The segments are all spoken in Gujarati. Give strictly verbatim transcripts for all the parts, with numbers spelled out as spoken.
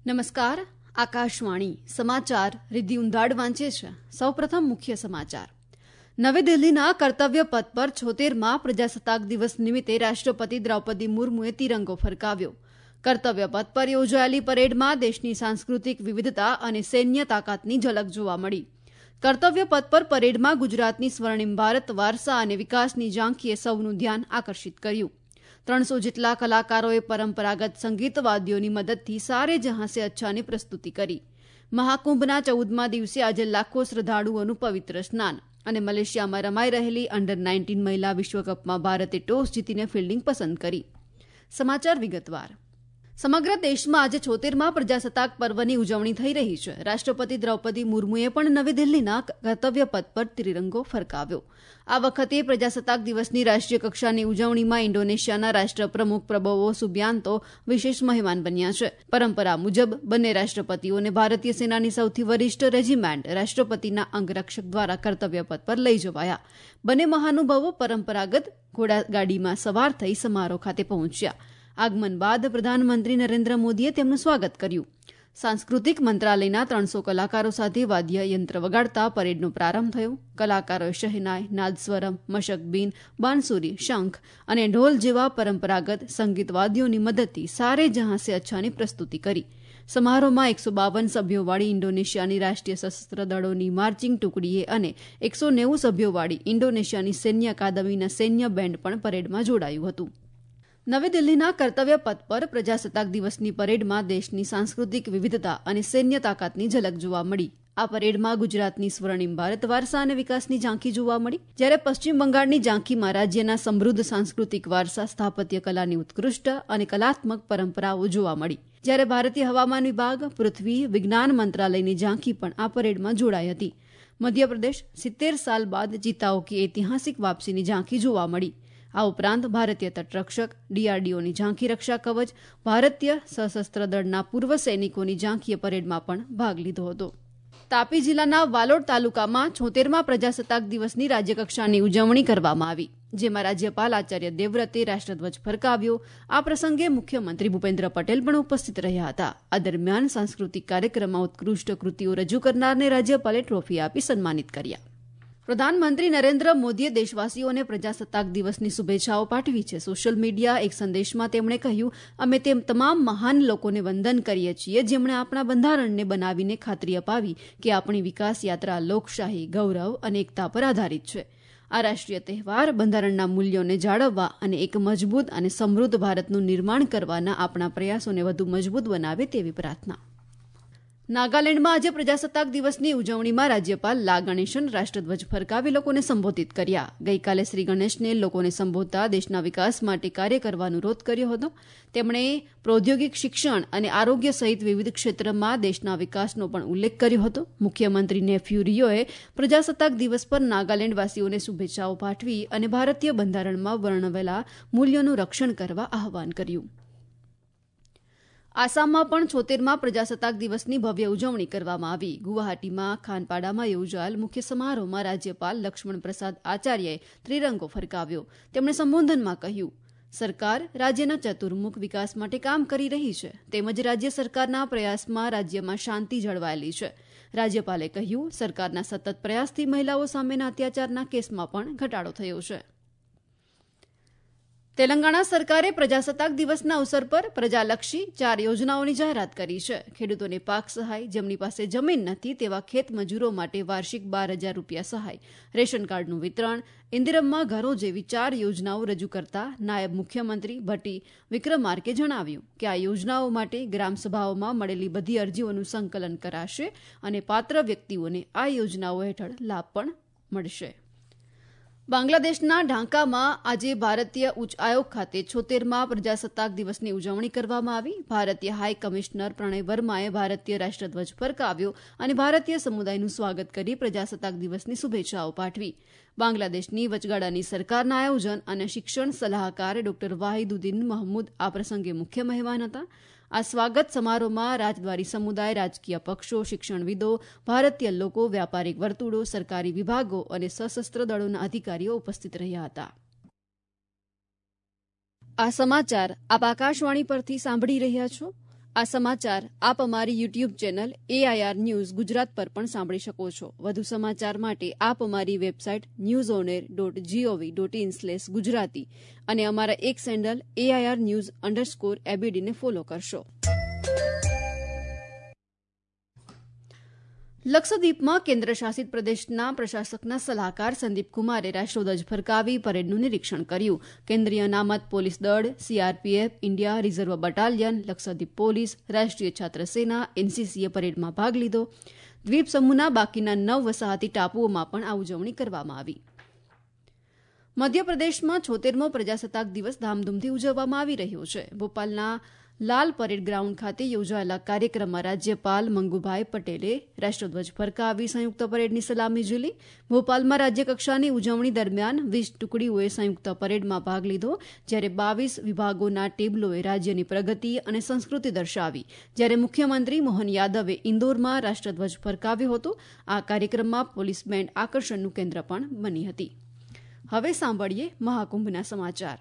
નમસ્કાર. આકાશવાણી સમાચાર રિદ્ધિ ઉંધાડ વાંચે છે. સૌપ્રથમ મુખ્ય સમાચાર. નવી દિલ્હીના કર્તવ્ય પથ પર છોતેરમાં પ્રજાસત્તાક દિવસ નિમિત્તે રાષ્ટ્રપતિ દ્રૌપદી મુર્મુએ તિરંગો ફરકાવ્યો. કર્તવ્ય પથ પર યોજાયેલી પરેડમાં દેશની સાંસ્કૃતિક વિવિધતા અને સૈન્ય તાકાતની ઝલક જોવા મળી. કર્તવ્ય પથ પર પરેડમાં ગુજરાતની સ્વર્ણિમ ભારત વારસા અને વિકાસની ઝાંખીએ સૌનું ધ્યાન આકર્ષિત કર્યું. ત્રણસો જેટલા કલાકારોએ પરંપરાગત સંગીત વાદ્યોની મદદથી સારે જહાં સે અચ્છાની પ્રસ્તુતિ કરી. મહાકુંભના ચૌદમા દિવસે આજે લાખો શ્રદ્ધાળુઓનું પવિત્ર સ્નાન અને મલેશિયામાં રમાઈ રહેલી અંડર નાઇન્ટીન મહિલા વિશ્વકપમાં ભારતે ટોસ જીતીને ફિલ્ડિંગ પસંદ કરી. સમાચાર વિગતવાર. સમગ્ર દેશમાં આજે છોતેરમાં પ્રજાસત્તાક પર્વની ઉજવણી થઈ રહી છે. રાષ્ટ્રપતિ દ્રૌપદી મુર્મુએ પણ નવી દિલ્હીના કર્તવ્ય પથ પર તિરંગો ફરકાવ્યો. આ વખતે પ્રજાસત્તાક દિવસની રાષ્ટ્રીય કક્ષાની ઉજવણીમાં ઇન્ડોનેશિયાના રાષ્ટ્રપ્રમુખ પ્રબોવો સુબિયાન્તો વિશેષ મહેમાન બન્યા છે. પરંપરા મુજબ બંને રાષ્ટ્રપતિઓને ભારતીય સેનાની સૌથી વરિષ્ઠ રેજિમેન્ટ રાષ્ટ્રપતિના અંગરક્ષક દ્વારા કર્તવ્ય પથ પર લઈ જવાયા. બંને મહાનુભાવો પરંપરાગત ઘોડાગાડીમાં સવાર થઈ સમારોહ ખાતે પહોંચ્યા. આગમન બાદ પ્રધાનમંત્રી નરેન્દ્ર મોદીએ તેમનું સ્વાગત કર્યું. સાંસ્કૃતિક મંત્રાલયના ત્રણસો કલાકારો સાથે વાદ્ય યંત્ર વગાડતા પરેડનો પ્રારંભ થયો. કલાકારોએ શહેનાઈ, નાદસ્વરમ, મશકબીન, બાંસુરી, શંખ અને ઢોલ જેવા પરંપરાગત સંગીત વાદ્યોની મદદથી સારે જહાં સે અચ્છાની પ્રસ્તુતિ કરી. સમારોહમાં એકસો બાવન સભ્યોવાળી ઇન્ડોનેશિયાની રાષ્ટ્રીય સશસ્ત્ર દળોની માર્ચિંગ ટુકડીએ અને એકસો નેવું સભ્યોવાળી ઇન્ડોનેશિયાની સૈન્ય અકાદમીના સૈન્ય બેન્ડ પણ પરેડમાં જોડાયું હતું. નવી દિલ્હીના કર્તવ્ય પથ પર પ્રજાસત્તાક દિવસની પરેડમાં દેશની સાંસ્કૃતિક વિવિધતા અને સૈન્ય તાકાતની ઝલક જોવા મળી. આ પરેડમાં ગુજરાતની સ્વર્ણિમ ભારત વારસા અને વિકાસની ઝાંખી જોવા મળી, જ્યારે પશ્ચિમ બંગાળની ઝાંખીમાં રાજ્યના સમૃદ્ધ સાંસ્કૃતિક વારસા, સ્થાપત્ય કલાની ઉત્કૃષ્ટ અને કલાત્મક પરંપરાઓ જોવા મળી. જ્યારે ભારતીય હવામાન વિભાગ, પૃથ્વી વિજ્ઞાન મંત્રાલયની ઝાંખી પણ આ પરેડમાં જોડાઈ હતી. મધ્યપ્રદેશ સિત્તેર સાલ બાદ ચિતાઓ કી ઐતિહાસિક વાપસીની ઝાંખી જોવા મળી. આ ઉપરાંત ભારતીય તટરક્ષક, ડીઆરડીઓની ઝાંખી રક્ષા કવચ, ભારતીય સશસ્ત્ર દળના પૂર્વ સૈનિકોની ઝાંખીએ પરેડમાં પણ ભાગ લીધો હતો. તાપી જિલ્લાના વાલોડ તાલુકામાં છોતેરમાં પ્રજાસત્તાક દિવસની રાજ્યકક્ષાની ઉજવણી કરવામાં આવી, જેમાં રાજ્યપાલ આચાર્ય દેવવ્રતે રાષ્ટ્રધ્વજ ફરકાવ્યો. આ પ્રસંગે મુખ્યમંત્રી ભૂપેન્દ્ર પટેલ પણ ઉપસ્થિત રહ્યા હતા. આ દરમિયાન સાંસ્કૃતિક કાર્યક્રમમાં ઉત્કૃષ્ટ કૃતિઓ રજૂ કરનારને રાજ્યપાલે ટ્રોફી આપી સન્માનિત કર્યા. પ્રધાનમંત્રી નરેન્દ્ર મોદીએ દેશવાસીઓને પ્રજાસત્તાક દિવસની શુભેચ્છાઓ પાઠવી છે. સોશિયલ મીડિયા એક સંદેશમાં તેમણે કહ્યું, અમે તે તમામ મહાન લોકોને વંદન કરીએ છીએ જેમણે આપણા બંધારણને બનાવીને ખાતરી અપાવી કે આપણી વિકાસ યાત્રા લોકશાહી, ગૌરવ અને એકતા પર આધારિત છે. આ રાષ્ટ્રીય તહેવાર બંધારણના મૂલ્યોને જાળવવા અને એક મજબૂત અને સમૃદ્ધ ભારતનું નિર્માણ કરવાના આપણા પ્રયાસોને વધુ મજબૂત બનાવે તેવી પ્રાર્થના. નાગાલેન્ડમાં આજે પ્રજાસત્તાક દિવસની ઉજવણીમાં રાજ્યપાલ લા ગણેશન રાષ્ટ્રધ્વજ ફરકાવી લોકોને સંબોધિત કર્યા. ગઈકાલે શ્રી ગણેશને લોકોને સંબોધતા દેશના વિકાસ માટે કાર્ય કરવાનો અનુરોધ કર્યો હતો. તેમણે પ્રૌદ્યોગિક શિક્ષણ અને આરોગ્ય સહિત વિવિધ ક્ષેત્રમાં દેશના વિકાસનો પણ ઉલ્લેખ કર્યો હતો. મુખ્યમંત્રી નેફ્યુ રિયોએ પ્રજાસત્તાક દિવસ પર નાગાલેન્ડવાસીઓને શુભેચ્છાઓ પાઠવી અને ભારતીય બંધારણમાં વર્ણવેલા મૂલ્યોનું રક્ષણ કરવા આહવાન કર્યું. આસામમાં પણ છોતેરમાં પ્રજાસત્તાક દિવસની ભવ્ય ઉજવણી કરવામાં આવી. ગુવાહાટીમાં ખાનપાડામાં યોજાયેલ મુખ્ય સમારોહમાં રાજ્યપાલ લક્ષ્મણ પ્રસાદ આચાર્યએ ત્રિરંગો ફરકાવ્યો. તેમણે સંબોધનમાં કહ્યું, સરકાર રાજ્યના ચતુર્મુખ વિકાસ માટે કામ કરી રહી છે, તેમજ રાજ્ય સરકારના પ્રયાસમાં રાજ્યમાં શાંતિ જળવાયેલી છે. રાજ્યપાલે કહ્યું, સરકારના સતત પ્રયાસથી મહિલાઓ સામેના અત્યાચારના કેસમાં પણ ઘટાડો થયો છે. તેલંગાણા સરકારે પ્રજાસત્તાક દિવસના અવસર પર પ્રજાલક્ષી ચાર યોજનાઓની જાહેરાત કરી છે. ખેડૂતોને પાક સહાય, જેમની પાસે જમીન નથી તેવા ખેત મજૂરો માટે વાર્ષિક બાર હજાર રૂપિયા સહાય, રેશન કાર્ડનું વિતરણ, ઇન્દિરમ્મા ઘરો જેવી ચાર યોજનાઓ રજૂ કરતા નાયબ મુખ્યમંત્રી ભટ્ટી વિક્રમાર્કે જણાવ્યું કે આ યોજનાઓ માટે ગ્રામસભાઓમાં મળેલી બધી અરજીઓનું સંકલન કરાશે અને પાત્ર વ્યક્તિઓને આ યોજનાઓ હેઠળ લાભ પણ મળશે. બાંગ્લાદેશના ઢાકામાં આજે ભારતીય ઉચ્ચ આયોગ ખાતે છોતેરમાં પ્રજાસત્તાક દિવસની ઉજવણી કરવામાં આવી. ભારતીય હાઈ કમિશનર પ્રણય વર્માએ ભારતીય રાષ્ટ્રધ્વજ ફરકાવ્યો અને ભારતીય સમુદાયનું સ્વાગત કરી પ્રજાસત્તાક દિવસની શુભેચ્છાઓ પાઠવી. બાંગ્લાદેશની વચગાળાની સરકારના આયોજન અને શિક્ષણ સલાહકાર ડોક્ટર વાહિદુદ્દીન મહમૂદ આ પ્રસંગે મુખ્ય મહેમાન હતા. આ સ્વાગત સમારોહમાં રાજદ્વારી સમુદાય, રાજકીય પક્ષો, શિક્ષણવિદો, ભારતીય લોકો, વ્યાપારિક વર્તુળો, સરકારી વિભાગો અને સશસ્ત્ર દળોના અધિકારીઓ ઉપસ્થિત રહ્યા હતા. આ સમાચાર આપ આકાશવાણી પરથી સાંભળી રહ્યા છો. આ સમાચાર આપ અમારી YouTube channel AIR news Gujarat પર પણ સાંભળી શકો છો. વધુ સમાચાર માટે આપ અમારી website news on air dot gov dot in slash Gujarati અને અમારા એક સેન્ડલ એઆઈઆર ન્યૂઝ અંડરસ્કોર એબીડીને ફોલો કરશો. લક્ષદ્વીપમાં કેન્દ્ર શાસિત પ્રદેશના પ્રશાસકના સલાહકાર સંદીપ કુમારે રાષ્ટ્રધ્વજ ફરકાવી પરેડનું નિરીક્ષણ કર્યું. કેન્દ્રીય અનામત પોલીસ દળ, સીઆરપીએફ, ઇન્ડિયા રિઝર્વ બટાલિયન, લક્ષદ્વીપ પોલીસ, રાષ્ટ્રીય છાત્ર સેના, એનસીસીએ પરેડમાં ભાગ લીધો. દ્વીપ સમૂહના બાકીના નવ વસાહતી ટાપુઓમાં પણ આ ઉજવણી કરવામાં આવી. મધ્યપ્રદેશમાં છોતેરમો પ્રજાસત્તાક દિવસ ધામધૂમથી ઉજવવામાં આવી રહ્યો છે. ભોપાલના લાલ પરેડ ગ્રાઉન્ડ ખાતે યોજાયેલા કાર્યક્રમમાં રાજ્યપાલ મંગુભાઈ પટેલે રાષ્ટ્રધ્વજ ફરકાવી સંયુક્ત પરેડની સલામી ઝીલી. ભોપાલમાં રાજ્યકક્ષાની ઉજવણી દરમિયાન વીસ ટુકડીઓએ સંયુક્ત પરેડમાં ભાગ લીધો, જ્યારે બાવીસ વિભાગોના ટેબલોએ રાજ્યની પ્રગતિ અને સંસ્કૃતિ દર્શાવી. જ્યારે મુખ્યમંત્રી મોહન યાદવે ઇન્દોરમાં રાષ્ટ્રધ્વજ ફરકાવ્યો હતો. આ કાર્યક્રમમાં પોલીસ બેન્ડ આકર્ષણનું કેન્દ્ર પણ બની હતી. હવે સાંભળીએ મહાકુંભના સમાચાર.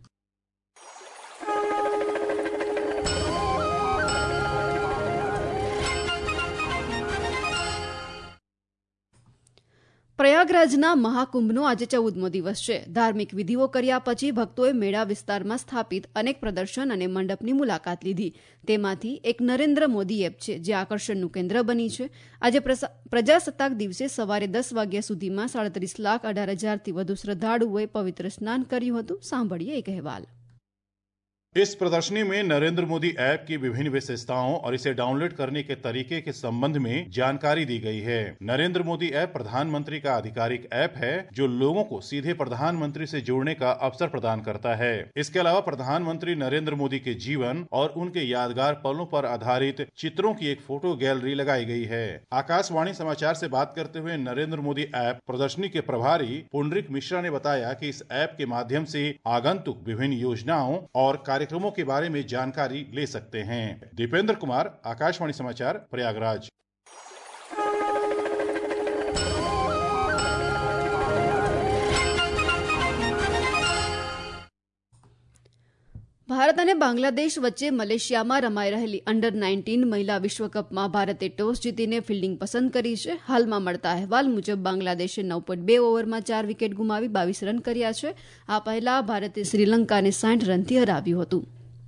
પ્રયાગરાજના મહાકુંભનો આજે ચૌદમો દિવસ છે. ધાર્મિક વિધિઓ કર્યા પછી ભક્તોએ મેળા વિસ્તારમાં સ્થાપિત અનેક પ્રદર્શન અને મંડપની મુલાકાત લીધી. તેમાંથી એક નરેન્દ્ર મોદી એપ છે, જે આકર્ષણનું કેન્દ્ર બની છે. આજે પ્રજાસત્તાક દિવસે સવારે દસ વાગ્યા સુધીમાં સાડત્રીસ લાખ અઢાર હજારથી વધુ શ્રદ્ધાળુઓએ પવિત્ર સ્નાન કર્યું હતું. સાંભળીએ એક અહેવાલ. इस प्रदर्शनी में नरेंद्र मोदी ऐप की विभिन्न विशेषताओं और इसे डाउनलोड करने के तरीके के संबंध में जानकारी दी गई है. नरेंद्र मोदी ऐप प्रधानमंत्री का आधिकारिक ऐप है, जो लोगों को सीधे प्रधानमंत्री से जोड़ने का अवसर प्रदान करता है. इसके अलावा प्रधानमंत्री नरेंद्र मोदी के जीवन और उनके यादगार पलों पर आधारित चित्रों की एक फोटो गैलरी लगाई गई है. आकाशवाणी समाचार से बात करते हुए नरेंद्र मोदी ऐप प्रदर्शनी के प्रभारी पुंडरीक मिश्रा ने बताया कि इस ऐप के माध्यम से आगंतुक विभिन्न योजनाओं और कार्यक्रमों के बारे में जानकारी ले सकते हैं. दीपेंद्र कुमार, आकाशवाणी समाचार, प्रयागराज. ભારત અને બાંગ્લાદેશ વચ્ચે મલેશિયામાં રમાઈ રહેલી અંડર નાઇન્ટીન મહિલા વિશ્વકપમાં ભારતે ટોસ જીતીને ફિલ્ડિંગ પસંદ કરી છે. હાલમાં મળતા અહેવાલ મુજબ બાંગ્લાદેશે નવ પોઈન્ટ બે ઓવરમાં ચાર વિકેટ ગુમાવી બાવીસ રન કર્યા છે. આ પહેલા ભારતે શ્રીલંકાને સાઠ રનથી હરાવ્યું હતું.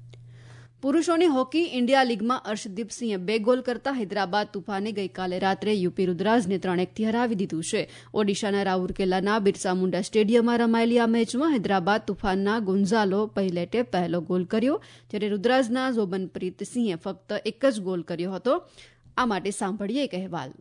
પુરૂષોની હોકી ઇન્ડિયા લીગમાં અર્શદીપસિંહે બે ગોલ કરતા હૈદરાબાદ તુફાને ગઈકાલે રાત્રે યુપી રુદ્રાજને ત્રણ એકથી હરાવી દીધું છે. ઓડિશાના રાઉરકેલાના બિરસા મુંડા સ્ટેડિયમમાં રમાયેલી આ મેચમાં હૈદરાબાદ તુફાનના ગુંઝાલો પહેલેટે પહેલો ગોલ કર્યો, જ્યારે રુદ્રાજના ઝોબનપ્રીત સિંહે ફક્ત એક જ ગોલ કર્યો હતો. આ માટે સાંભળીએ એક અહેવાલ.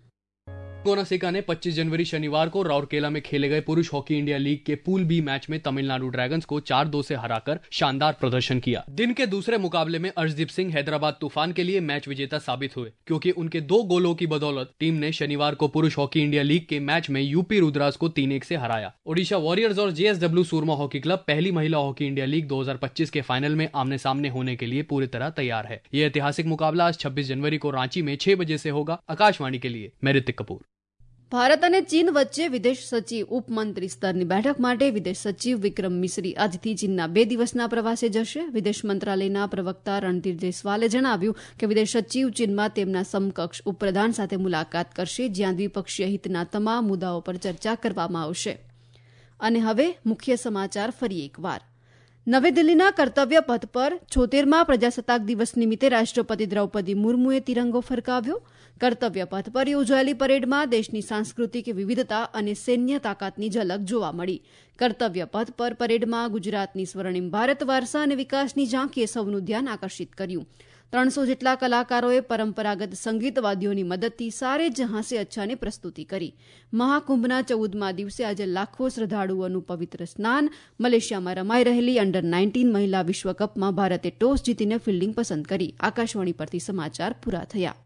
तेलंगाना ने पच्चीस जनवरी शनिवार को राउरकेला में खेले गए पुरुष हॉकी इंडिया लीग के पूल बी मैच में तमिलनाडु ड्रैगन्स को चार दो से हराकर शानदार प्रदर्शन किया. दिन के दूसरे मुकाबले में अर्शदीप सिंह हैदराबाद तूफान के लिए मैच विजेता साबित हुए, क्योंकि उनके दो गोलों की बदौलत टीम ने शनिवार को पुरुष हॉकी इंडिया लीग के मैच में यूपी रुद्राज को तीन एक से हराया. ओडिशा वॉरियर्स और जेएसडब्ल्यू सूरमा हॉकी क्लब पहली महिला हॉकी इंडिया लीग दो हजार पच्चीस के फाइनल में आमने सामने होने के लिए पूरी तरह तैयार है. ये ऐतिहासिक मुकाबला आज छब्बीस जनवरी को रांची में छह बजे से होगा. आकाशवाणी के लिए मैं ऋतिक कपूर. ભારત અને ચીન વચ્ચે વિદેશ સચિવ ઉપમંત્રી સ્તરની બેઠક માટે વિદેશ સચિવ વિક્રમ મિશ્રી આજથી ચીનના બે દિવસના પ્રવાસે જશે. વિદેશ મંત્રાલયના પ્રવક્તા રણધીર જયસ્વાલે જણાવ્યું કે વિદેશ સચિવ ચીનમાં તેમના સમકક્ષ ઉપપ્રધાન સાથે મુલાકાત કરશે, જ્યાં દ્વિપક્ષીય હિતના તમામ મુદ્દાઓ પર ચર્ચા કરવામાં આવશે. અને હવે મુખ્ય સમાચાર ફરી એકવાર. નવી દિલ્હીના કર્તવ્ય પથ પર છોતેરમા પ્રજાસત્તાક દિવસ નિમિત્તે રાષ્ટ્રપતિ દ્રૌપદી મુર્મુએ તિરંગો ફરકાવ્યો. કર્તવ્ય પથ પર યોજાયેલી પરેડમાં દેશની સાંસ્કૃતિક વિવિધતા અને સૈન્ય તાકાતની ઝલક જોવા મળી. કર્તવ્ય પથ પર પરેડમાં ગુજરાતની સ્વર્ણિમ ભારત વારસા અને વિકાસની ઝાંખીએ સૌનું ધ્યાન આકર્ષિત કર્યું. ત્રણસો જેટલા કલાકારોએ પરંપરાગત સંગીત વાદ્યોની મદદથી સારે જહાં સે અચ્છાની પ્રસ્તુતિ કરી. મહાકુંભના ચૌદમા દિવસે આજે લાખો શ્રદ્ધાળુઓનું પવિત્ર સ્નાન. મલેશિયામાં રમાઈ રહેલી અંડર નાઇન્ટીન મહિલા વિશ્વકપમાં ભારતે ટોસ જીતીને ફિલ્ડિંગ પસંદ કરી. આકાશવાણી પરથી સમાચાર પૂરા થયા.